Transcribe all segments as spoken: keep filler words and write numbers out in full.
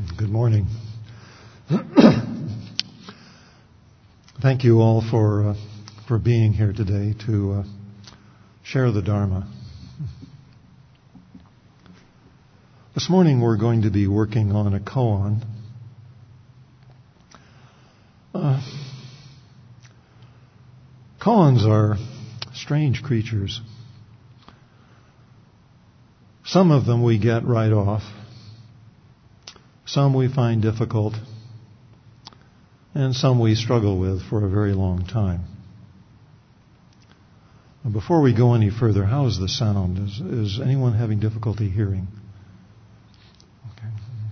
Good morning. Thank you all for uh, for being here today to uh, share the Dharma. This morning we're going to be working on a koan. Uh, koans are strange creatures. Some of them we get right off. Some we find difficult, and some we struggle with for a very long time. Before we go any further, how is the sound? Is, is anyone having difficulty hearing? Okay.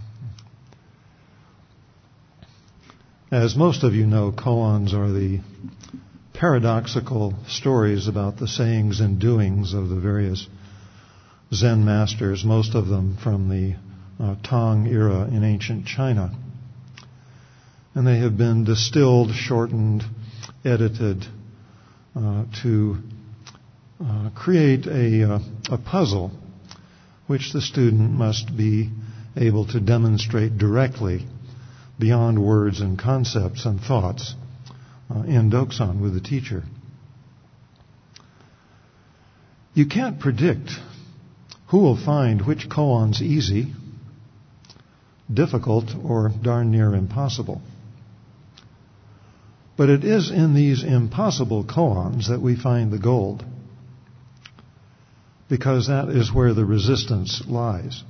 As most of you know, koans are the paradoxical stories about the sayings and doings of the various Zen masters, most of them from the Uh, Tang era in ancient China. And they have been distilled, shortened, edited uh, to uh, create a, uh, a puzzle which the student must be able to demonstrate directly beyond words and concepts and thoughts uh, in Dokusan with the teacher. You can't predict who will find which koans easy, difficult, or darn near impossible. But it is in these impossible koans that we find the gold, because that is where the resistance lies.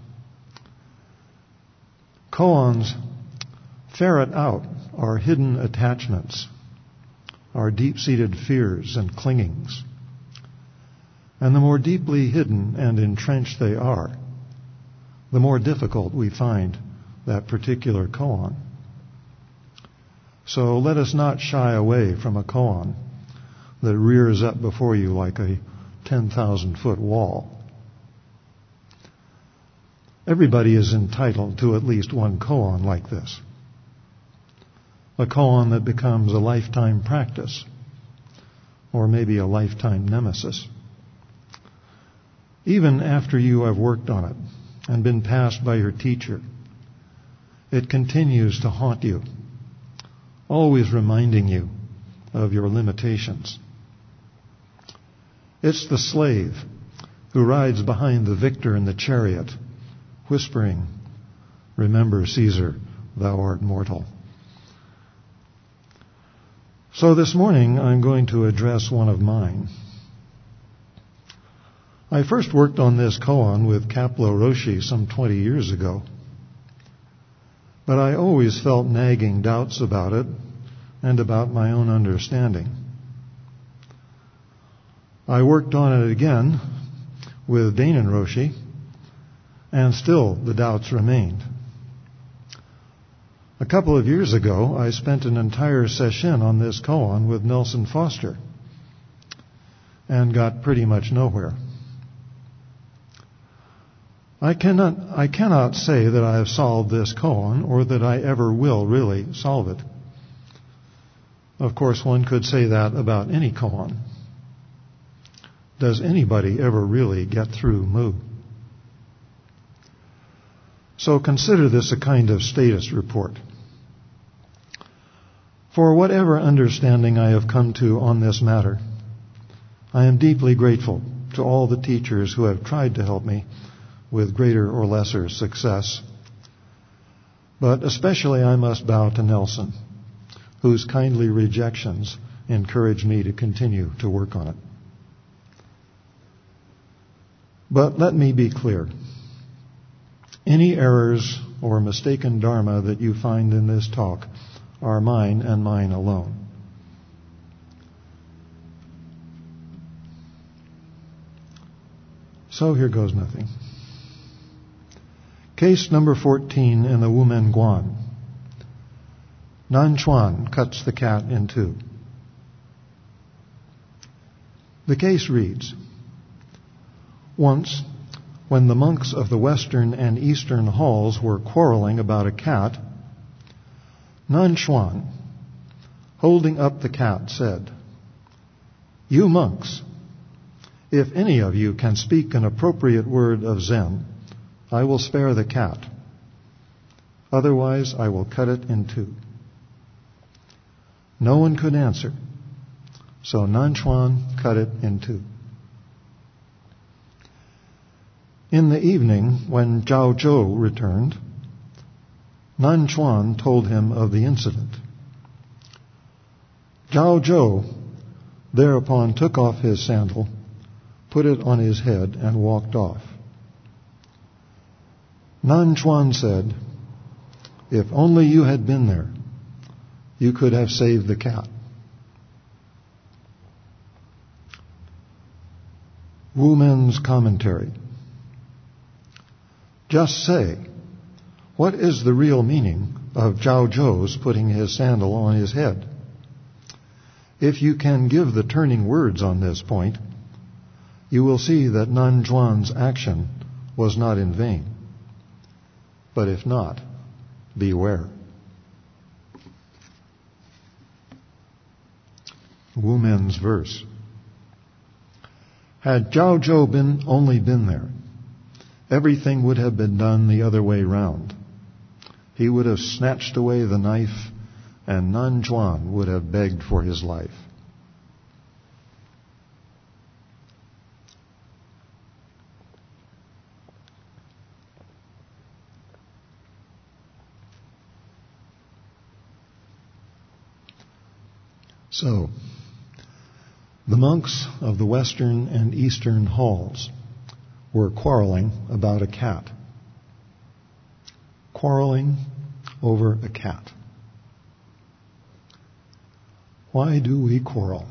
Koans ferret out our hidden attachments, our deep-seated fears and clingings. And the more deeply hidden and entrenched they are, the more difficult we find that particular koan. So let us not shy away from a koan that rears up before you like a ten thousand foot wall. Everybody is entitled to at least one koan like this. A koan that becomes a lifetime practice, or maybe a lifetime nemesis. Even after you have worked on it and been passed by your teacher, it continues to haunt you, always reminding you of your limitations. It's the slave who rides behind the victor in the chariot, whispering, "Remember, Caesar, thou art mortal." So this morning I'm going to address one of mine. I first worked on this koan with Kaplo Roshi some twenty years ago. But I always felt nagging doubts about it and about my own understanding. I worked on it again with Dainin Roshi, and still the doubts remained. A couple of years ago, I spent an entire session on this koan with Nelson Foster and got pretty much nowhere. I cannot, I cannot say that I have solved this koan or that I ever will really solve it. Of course, one could say that about any koan. Does anybody ever really get through Mu? So consider this a kind of status report. For whatever understanding I have come to on this matter, I am deeply grateful to all the teachers who have tried to help me with greater or lesser success. But especially I must bow to Nelson, whose kindly rejections encourage me to continue to work on it. But let me be clear. Any errors or mistaken dharma that you find in this talk are mine and mine alone. So here goes nothing. Case number fourteen in the Wumen Guan. Nan Chuan cuts the cat in two. The case reads, once, when the monks of the western and eastern halls were quarreling about a cat, Nan Chuan, holding up the cat, said, "You monks, if any of you can speak an appropriate word of Zen, I will spare the cat. Otherwise I will cut it in two." No one could answer, so Nanchuan cut it in two. In the evening, when Zhao Zhou returned, Nanchuan told him of the incident. Zhao Zhou thereupon took off his sandal, put it on his head, and walked off. Nanchuan said, "If only you had been there, you could have saved the cat." Wu Men's commentary. Just say, what is the real meaning of Zhao Zhou's putting his sandal on his head? If you can give the turning words on this point, you will see that Nanchuan's action was not in vain. But if not, beware. Wu Men's verse. Had Zhao Zhou been only been there, everything would have been done the other way round. He would have snatched away the knife, and Nanchuan would have begged for his life. So, the monks of the western and eastern halls were quarreling about a cat. Quarreling over a cat. Why do we quarrel?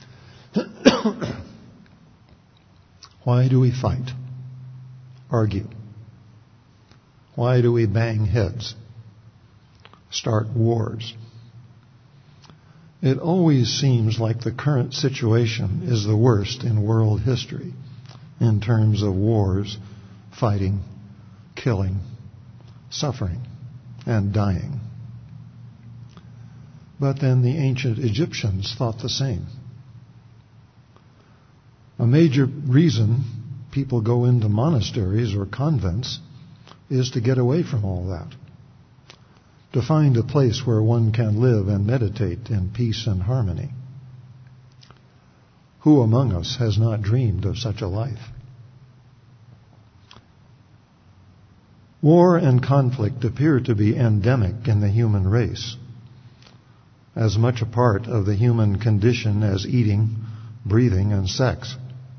Why do we fight? Argue? Why do we bang heads? Start wars? It always seems like the current situation is the worst in world history in terms of wars, fighting, killing, suffering, and dying. But then the ancient Egyptians thought the same. A major reason people go into monasteries or convents is to get away from all that, to find a place where one can live and meditate in peace and harmony. Who among us has not dreamed of such a life? War and conflict appear to be endemic in the human race, as much a part of the human condition as eating, breathing, and sex.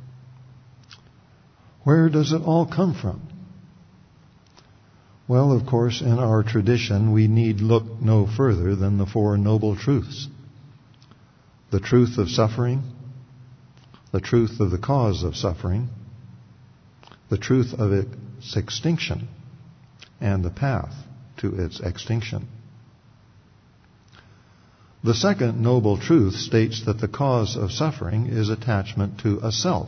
Where does it all come from? Well, of course, in our tradition, we need look no further than the Four Noble Truths. The truth of suffering, the truth of the cause of suffering, the truth of its extinction, and the path to its extinction. The second noble truth states that the cause of suffering is attachment to a self,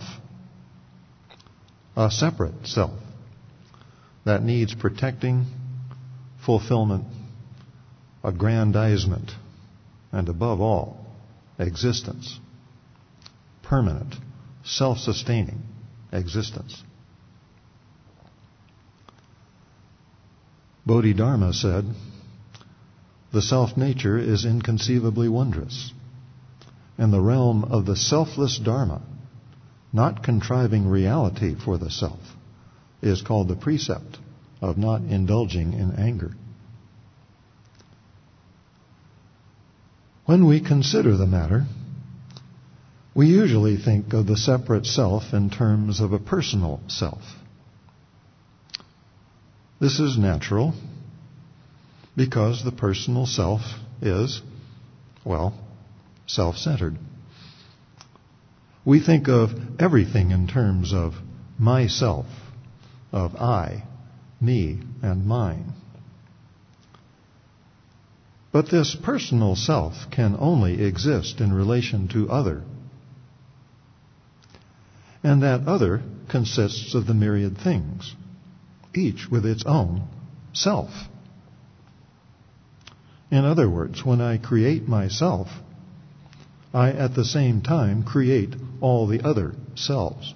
a separate self, that needs protecting, fulfillment, aggrandizement, and above all, existence. Permanent, self-sustaining existence. Bodhidharma said, "The self-nature is inconceivably wondrous. In the realm of the selfless Dharma, not contriving reality for the self, is called the precept of not indulging in anger." When we consider the matter, we usually think of the separate self in terms of a personal self. This is natural because the personal self is, well, self-centered. We think of everything in terms of myself, of I, me, and mine. But this personal self can only exist in relation to other. And that other consists of the myriad things, each with its own self. In other words, when I create myself, I at the same time create all the other selves.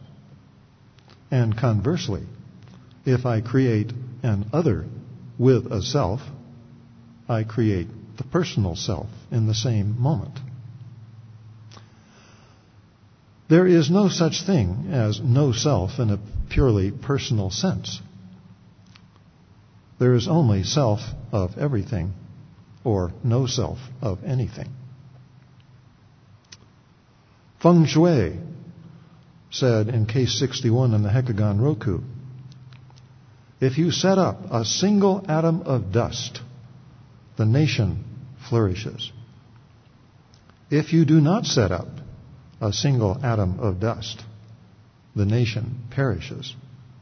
And conversely, if I create an other with a self, I create the personal self in the same moment. There is no such thing as no self in a purely personal sense. There is only self of everything, or no self of anything. Feng Shui said in case sixty-one in the Hekigan Roku, if you set up a single atom of dust, the nation flourishes. If you do not set up a single atom of dust, the nation perishes.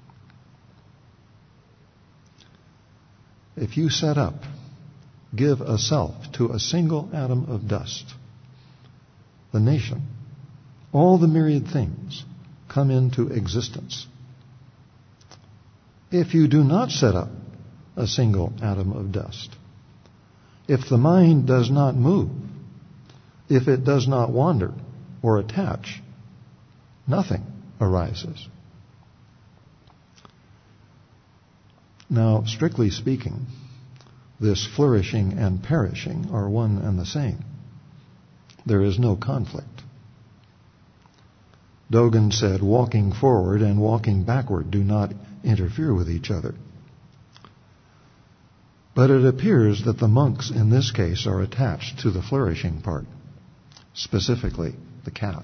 If you set up, give a self to a single atom of dust, the nation, all the myriad things come into existence. If you do not set up a single atom of dust, if the mind does not move, if it does not wander or attach, nothing arises. Now, strictly speaking, this flourishing and perishing are one and the same. There is no conflict. Dogen said, walking forward and walking backward do not interfere with each other. But it appears that the monks in this case are attached to the flourishing part, specifically the cat.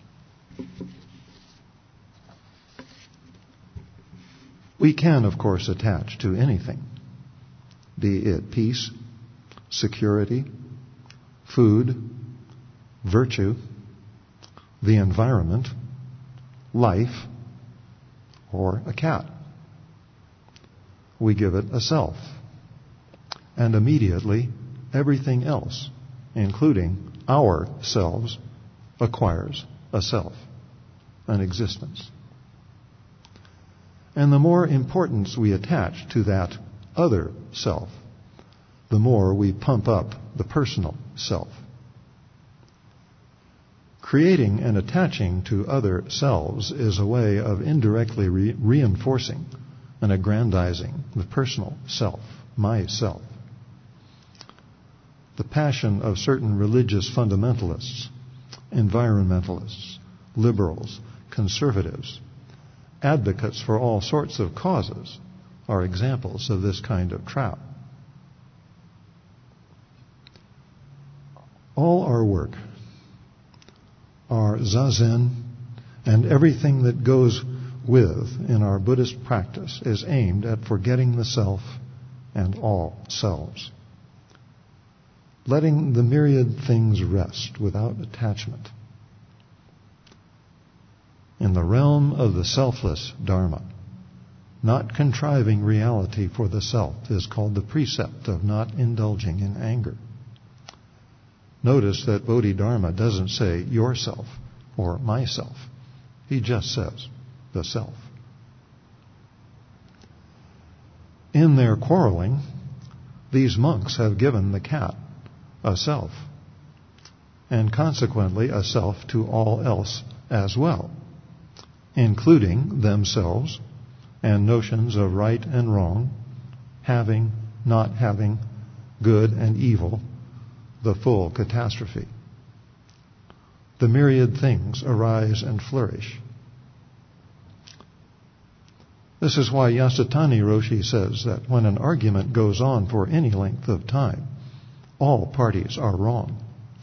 We can, of course, attach to anything, be it peace, security, food, virtue, the environment, life, or a cat. We give it a self. And immediately, everything else, including our selves, acquires a self, an existence. And the more importance we attach to that other self, the more we pump up the personal self. Creating and attaching to other selves is a way of indirectly re- reinforcing and aggrandizing the personal self, myself. The passion of certain religious fundamentalists, environmentalists, liberals, conservatives, advocates for all sorts of causes are examples of this kind of trap. All our work, our zazen, and everything that goes with in our Buddhist practice is aimed at forgetting the self and all selves, letting the myriad things rest without attachment. In the realm of the selfless Dharma, not contriving reality for the self is called the precept of not indulging in anger. Notice that Bodhidharma doesn't say yourself or myself. He just says the self. In their quarreling, these monks have given the cat a self, and consequently a self to all else as well, including themselves and notions of right and wrong, having, not having, good and evil, the full catastrophe. The myriad things arise and flourish. This is why Yasutani Roshi says that when an argument goes on for any length of time, all parties are wrong.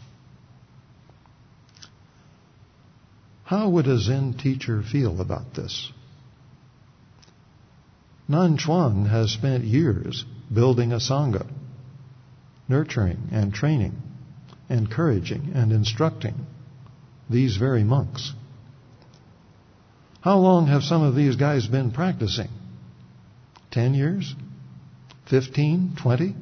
How would a Zen teacher feel about this? Nan Chuan has spent years building a Sangha, nurturing and training, encouraging and instructing these very monks. How long have some of these guys been practicing? Ten years? Fifteen? Twenty?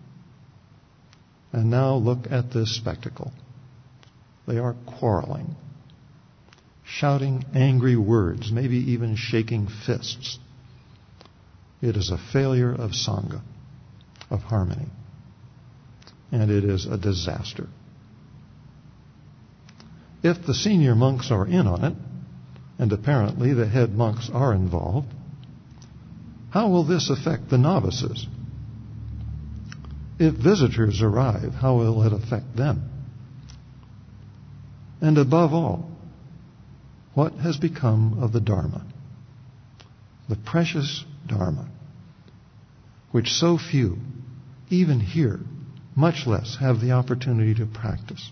And now look at this spectacle. They are quarreling, shouting angry words, maybe even shaking fists. It is a failure of Sangha, of harmony. And it is a disaster. If the senior monks are in on it, and apparently the head monks are involved, how will this affect the novices? If visitors arrive, how will it affect them? And above all, what has become of the Dharma? The precious Dharma, which so few, even here, much less have the opportunity to practice.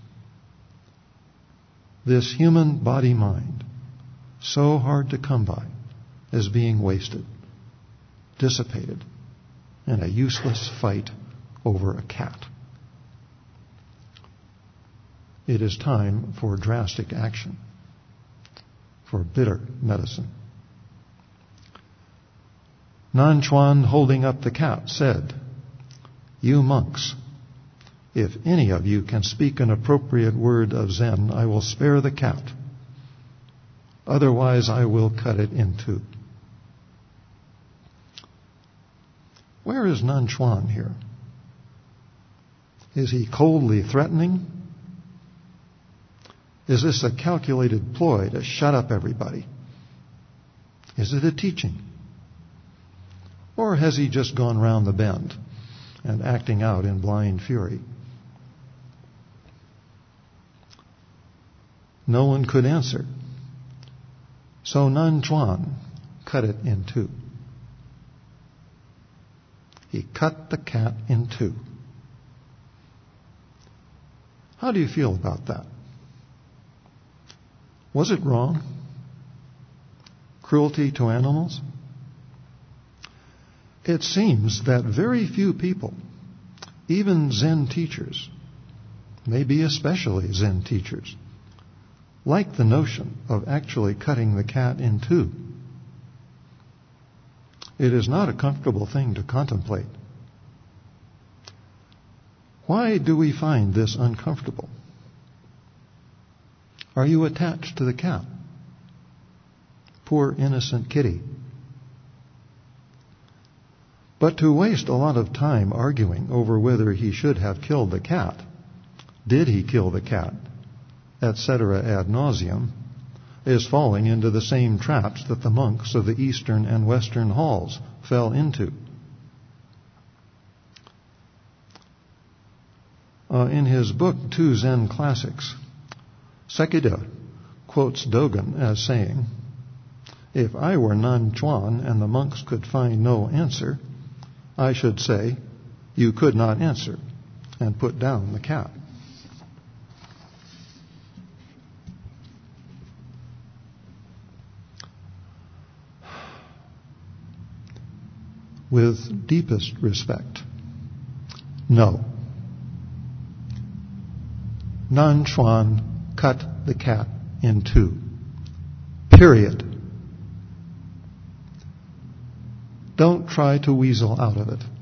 This human body-mind, so hard to come by, is being wasted, dissipated, in a useless fight over a cat. It is time for drastic action, for bitter medicine. Nan Chuan, holding up the cat, said, "You monks, if any of you can speak an appropriate word of Zen, I will spare the cat. Otherwise, I will cut it in two." Where is Nan Chuan here? Is he coldly threatening? Is this a calculated ploy to shut up everybody? Is it a teaching? Or has he just gone round the bend and acting out in blind fury? No one could answer. So Nan Chuan cut it in two. He cut the cat in two. How do you feel about that? Was it wrong? Cruelty to animals? It seems that very few people, even Zen teachers, maybe especially Zen teachers, like the notion of actually cutting the cat in two. It is not a comfortable thing to contemplate. Why do we find this uncomfortable? Are you attached to the cat? Poor innocent kitty. But to waste a lot of time arguing over whether he should have killed the cat, did he kill the cat, et cetera ad nauseum, is falling into the same traps that the monks of the eastern and western halls fell into. Uh, in his book, Two Zen Classics, Sekida quotes Dogen as saying, "If I were Nan Chuan and the monks could find no answer, I should say, you could not answer, and put down the cat." With deepest respect, no. Nan Chuan cut the cat in two. Period. Don't try to weasel out of it.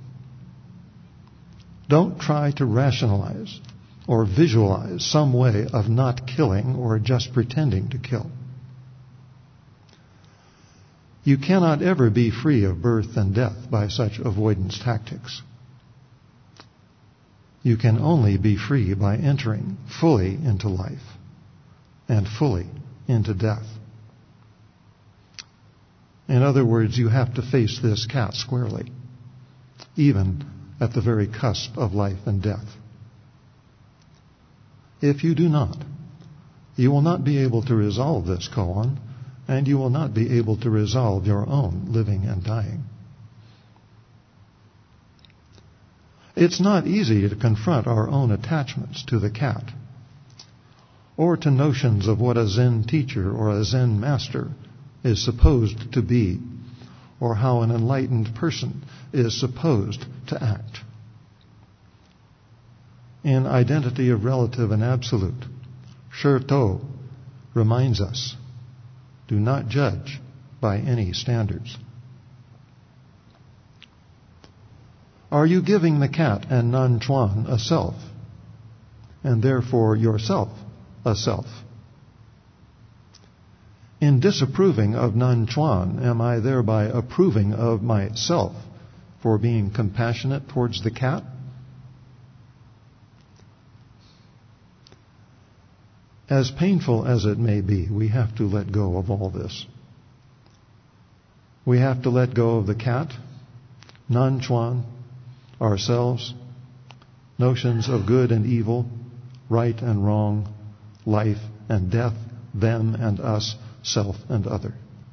Don't try to rationalize or visualize some way of not killing or just pretending to kill. You cannot ever be free of birth and death by such avoidance tactics. You can only be free by entering fully into life and fully into death. In other words, you have to face this cat squarely, even at the very cusp of life and death. If you do not, you will not be able to resolve this koan, and you will not be able to resolve your own living and dying. It's not easy to confront our own attachments to the cat, or to notions of what a Zen teacher or a Zen master is supposed to be, or how an enlightened person is supposed to act. In Identity of Relative and Absolute, Sherto reminds us, do not judge by any standards. Are you giving the cat and Nan Chuan a self, and therefore yourself a self? In disapproving of Nan Chuan, am I thereby approving of myself for being compassionate towards the cat? As painful as it may be, we have to let go of all this. We have to let go of the cat, Nan Chuan, ourselves, notions of good and evil, right and wrong, life and death, them and us, self and other.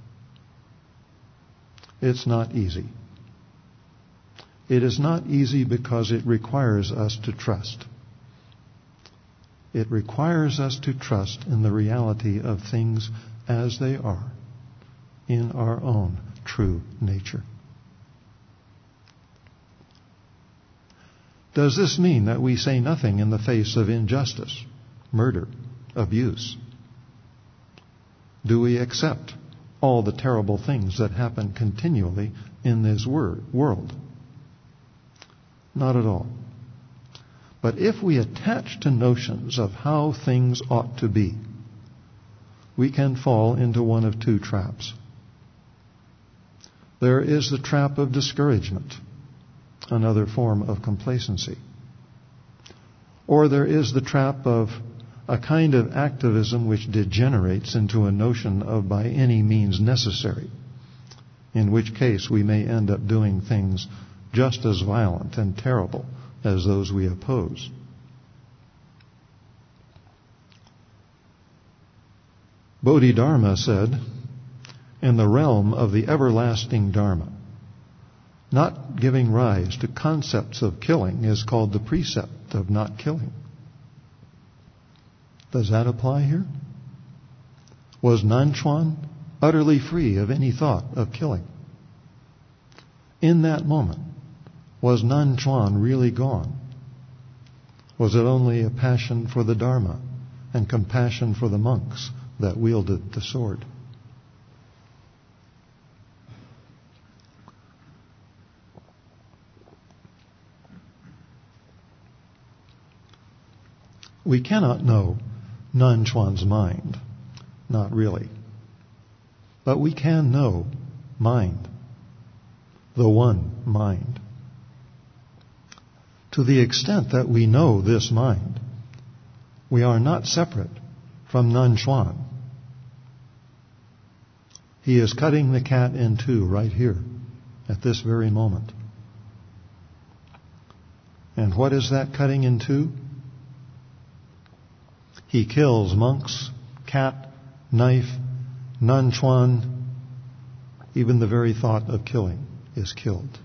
It's not easy. It is not easy because it requires us to trust. It requires us to trust in the reality of things as they are in our own true nature. Does this mean that we say nothing in the face of injustice, murder, abuse? Do we accept all the terrible things that happen continually in this wor- world? Not at all. But if we attach to notions of how things ought to be, we can fall into one of two traps. There is the trap of discouragement, another form of complacency. Or there is the trap of a kind of activism which degenerates into a notion of by any means necessary, in which case we may end up doing things just as violent and terrible as those we oppose. Bodhidharma said, in the realm of the everlasting Dharma, not giving rise to concepts of killing is called the precept of not killing. Does that apply here? Was Nanchuan utterly free of any thought of killing? In that moment, was Nanchuan really gone? Was it only a passion for the Dharma and compassion for the monks that wielded the sword? We cannot know Nanchuan's mind, not really. But we can know mind, the one mind. To the extent that we know this mind, we are not separate from Nanchuan. He is cutting the cat in two right here, at this very moment. And what is that cutting in two? He kills monks, cat, knife, Nanchuan. Even the very thought of killing is killed.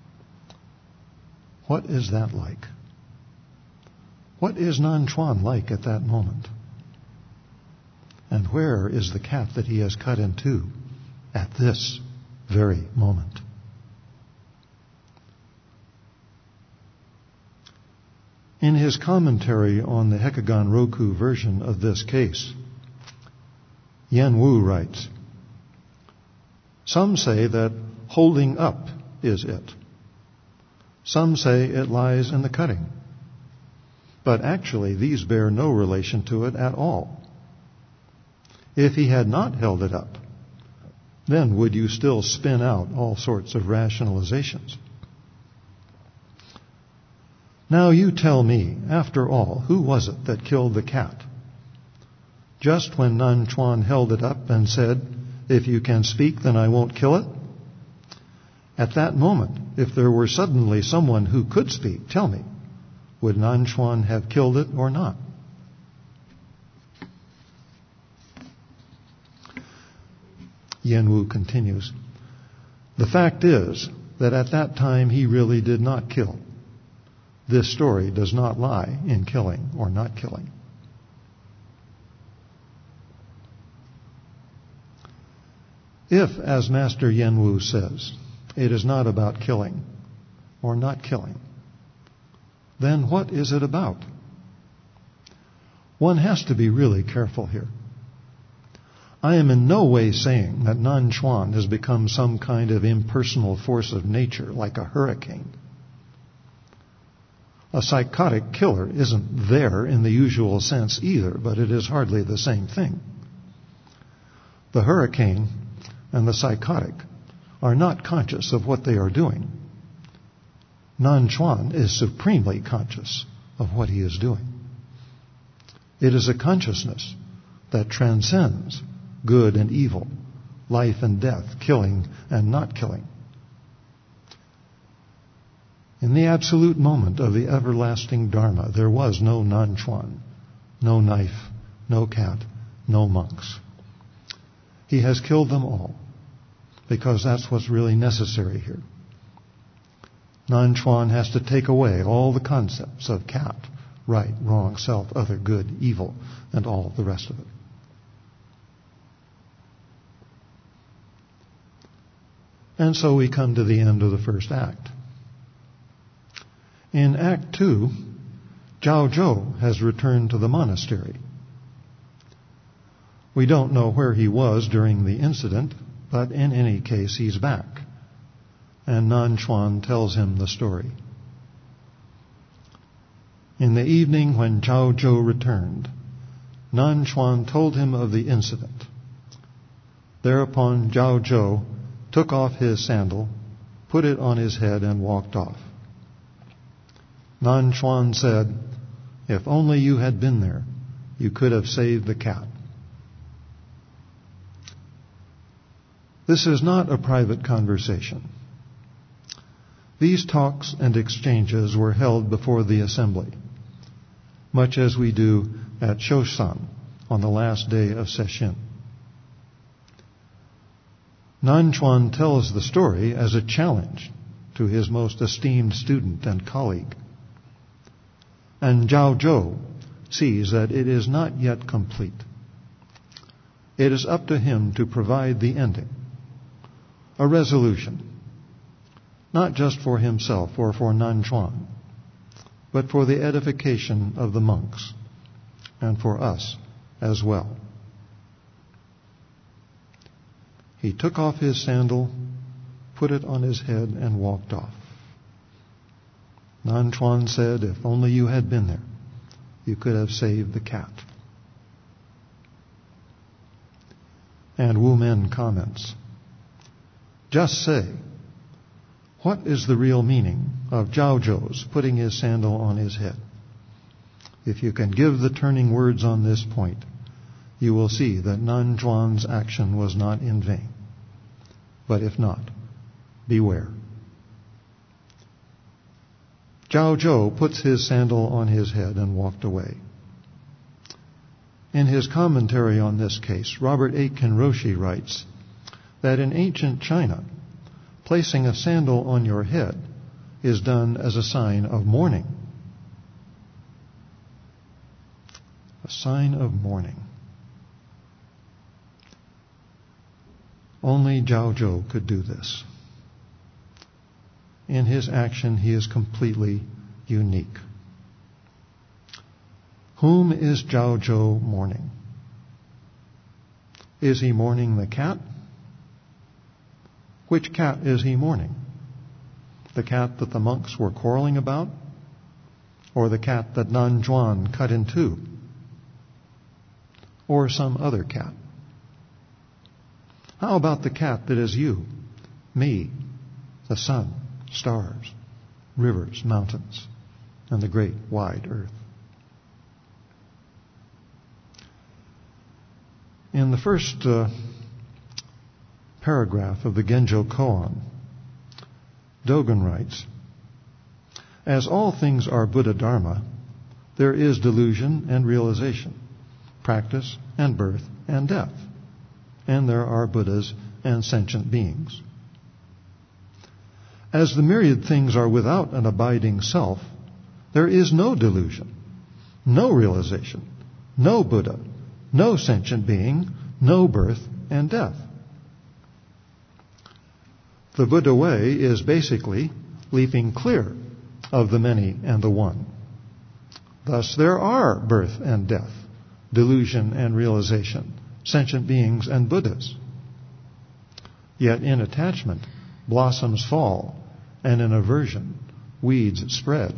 What is that like? What is Nanchuan like at that moment? And where is the cat that he has cut in two at this very moment? In his commentary on the Hekigan Roku version of this case, Yen Wu writes, some say that holding up is it. Some say it lies in the cutting. But actually, these bear no relation to it at all. If he had not held it up, then would you still spin out all sorts of rationalizations? Now you tell me, after all, who was it that killed the cat? Just when Nanchuan held it up and said, if you can speak, then I won't kill it? At that moment, if there were suddenly someone who could speak, tell me, would Nanchuan have killed it or not? Yen Wu continues, the fact is that at that time he really did not kill. This story does not lie in killing or not killing. If, as Master Yen Wu says, it is not about killing or not killing, then what is it about? One has to be really careful here. I am in no way saying that Nanchuan has become some kind of impersonal force of nature like a hurricane. A psychotic killer isn't there in the usual sense either, but it is hardly the same thing. The hurricane and the psychotic are not conscious of what they are doing. Nanchuan is supremely conscious of what he is doing. It is a consciousness that transcends good and evil, life and death, killing and not killing. In the absolute moment of the everlasting Dharma, there was no Nanchuan, no knife, no cat, no monks. He has killed them all, because that's what's really necessary here. Nanchuan has to take away all the concepts of cat, right, wrong, self, other, good, evil, and all the rest of it. And so we come to the end of the first act. In Act Two, Zhao Zhou has returned to the monastery. We don't know where he was during the incident, but in any case, he's back. And Nanchuan tells him the story. In the evening when Zhao Zhou returned, Nanchuan told him of the incident. Thereupon Zhao Zhou took off his sandal, put it on his head, and walked off. Nanchuan said, "If only you had been there, you could have saved the cat." This is not a private conversation. These talks and exchanges were held before the assembly, much as we do at Shoshan on the last day of Sesshin. Nanchuan tells the story as a challenge to his most esteemed student and colleague. And Zhao Zhou sees that it is not yet complete. It is up to him to provide the ending, a resolution, not just for himself or for Nanchuan, but for the edification of the monks and for us as well. He took off his sandal, put it on his head, and walked off. Nanchuan said, "If only you had been there, you could have saved the cat." And Wu Men comments, "Just say, what is the real meaning of Zhao Zhou's putting his sandal on his head? If you can give the turning words on this point, you will see that Nanchuan's action was not in vain. But if not, beware." Zhao Zhou puts his sandal on his head and walked away. In his commentary on this case, Robert Aitken Roshi writes that in ancient China, placing a sandal on your head is done as a sign of mourning. A sign of mourning. Only Zhao Zhou could do this. In his action, he is completely unique. Whom is Zhao Zhou mourning? Is he mourning the cat? Which cat is he mourning? The cat that the monks were quarreling about? Or the cat that Nanchuan cut in two? Or some other cat? How about the cat that is you, me, the sun, stars, rivers, mountains, and the great wide earth? In the first uh, paragraph of the Genjo Koan, Dogen writes, "As all things are Buddha Dharma, there is delusion and realization, practice and birth and death, and there are Buddhas and sentient beings. As the myriad things are without an abiding self, there is no delusion, no realization, no Buddha, no sentient being, no birth and death. The Buddha way is basically leaping clear of the many and the one. Thus there are birth and death, delusion and realization, sentient beings and Buddhas. Yet in attachment, blossoms fall, and in aversion, weeds spread."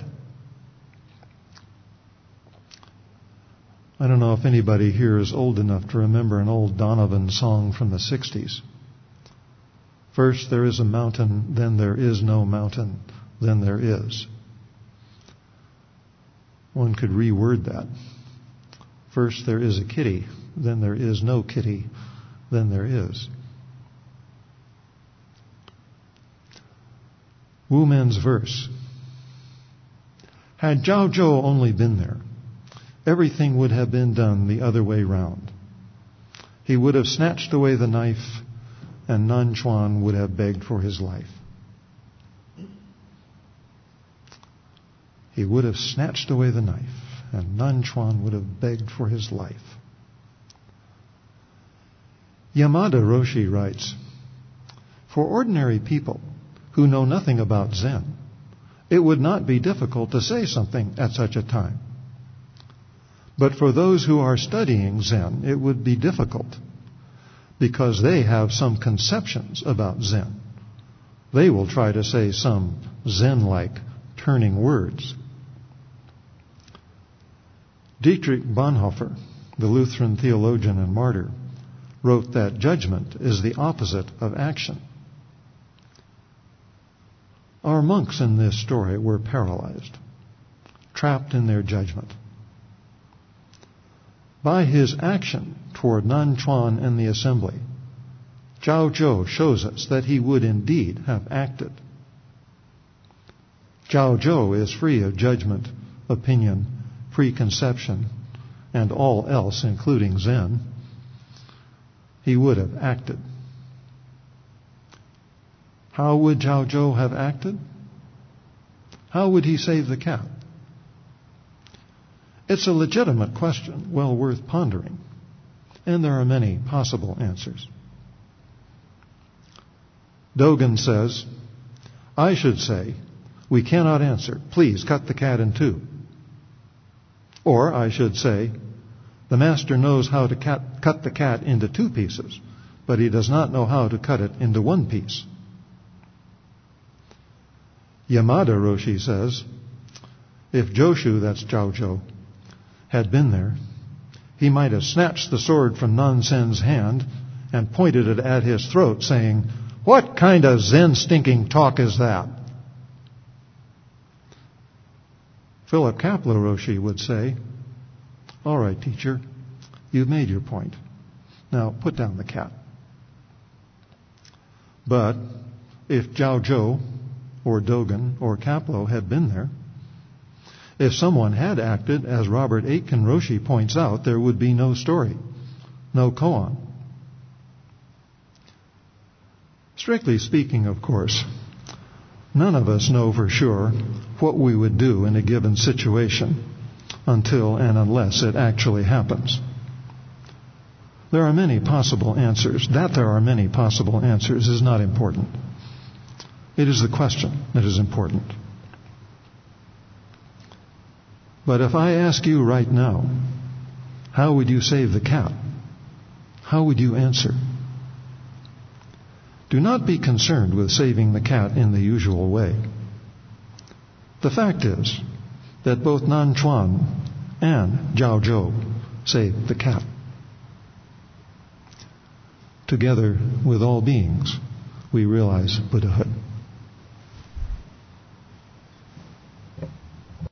I don't know if anybody here is old enough to remember an old Donovan song from the sixties. First there is a mountain, then there is no mountain, then there is. One could reword that. First there is a kitty, then there is no kitty, then there is. Wu Men's verse Had Zhao Zhou only been there, everything would have been done the other way round. He would have snatched away the knife, and Nan Chuan would have begged for his life. He would have snatched away the knife, and Nan Chuan would have begged for his life. Yamada Roshi writes, for ordinary people who know nothing about Zen, it would not be difficult to say something at such a time. But for those who are studying Zen, it would be difficult because they have some conceptions about Zen. They will try to say some Zen-like turning words. Dietrich Bonhoeffer, the Lutheran theologian and martyr, wrote that judgment is the opposite of action. Our monks in this story were paralyzed, trapped in their judgment. By his action toward Nan Chuan and the assembly, Zhao Zhou shows us that he would indeed have acted. Zhao Zhou is free of judgment, opinion, preconception, and all else, including Zen. He would have acted. How would Zhao Zhou have acted? How would he save the cat? It's a legitimate question, well worth pondering, and there are many possible answers. Dogen says, I should say, we cannot answer. Please cut the cat in two. Or I should say, the master knows how to cat, cut the cat into two pieces, but he does not know how to cut it into one piece. Yamada Roshi says, if Joshu, that's Zhao Zhou, had been there, he might have snatched the sword from Nansen's hand and pointed it at his throat, saying, what kind of Zen stinking talk is that? Philip Kapleau Roshi would say, all right, teacher, you've made your point. Now put down the cat. But if Zhao Zhou or Dogen or Kapleau had been there, if someone had acted, as Robert Aitken Roshi points out, there would be no story, no koan. Strictly speaking, of course, none of us know for sure what we would do in a given situation until and unless it actually happens. There are many possible answers. That there are many possible answers is not important. It is the question that is important. But if I ask you right now, how would you save the cat? How would you answer? Do not be concerned with saving the cat in the usual way. The fact is that both Nan Chuan and Zhao Zhou saved the cat. Together with all beings, we realize Buddhahood.